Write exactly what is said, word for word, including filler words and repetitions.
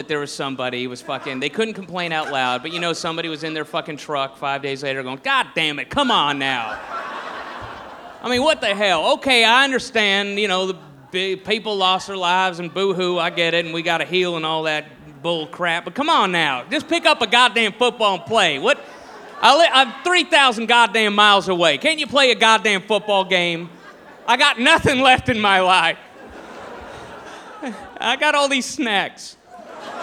there was somebody who was fucking, they couldn't complain out loud, but you know somebody was in their fucking truck five days later going, God damn it, come on now. I mean, what the hell? Okay, I understand, you know, the big, people lost their lives and boo-hoo, I get it, and we gotta heal and all that bull crap, but come on now, just pick up a goddamn football and play. What? I li- I'm three thousand goddamn miles away. Can't you play a goddamn football game? I got nothing left in my life. I got all these snacks.